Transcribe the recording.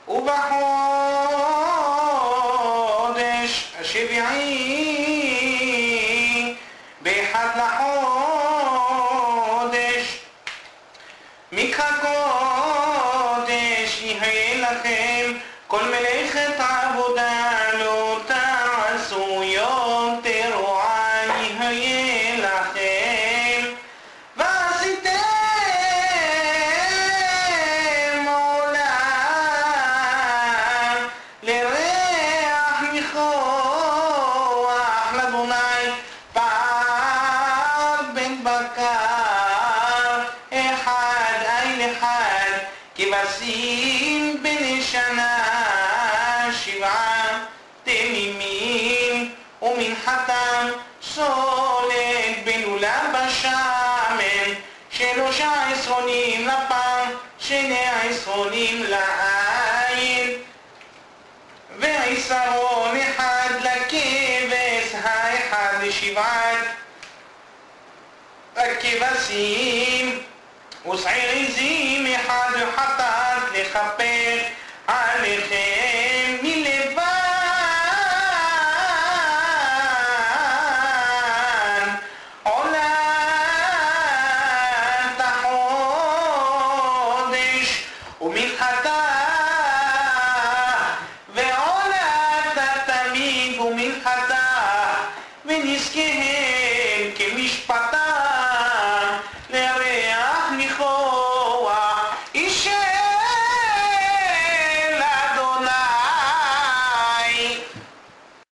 ובחודש השביעי באחד לחודש מקרא קודש יהיה לכם כל מלאכת עבודה לא תעשו יום תרועה יהיה לכם ועשיתם עולם לריח ניחוח לאדוני פער בן בקר אחד אין אחד כבשים בן שנה שבעה תמימים ומנחתם סולת בלולה בשמן 13 לפם 12 לעין ועשרון אחד לכבש האחד לשבעת הכבשים ושעיר עזים אחד וחטאת לכפר עליכם מלבן עולת החודש ומנחתה ועולת התמיד ומנחתה ונזקיהם כמשפט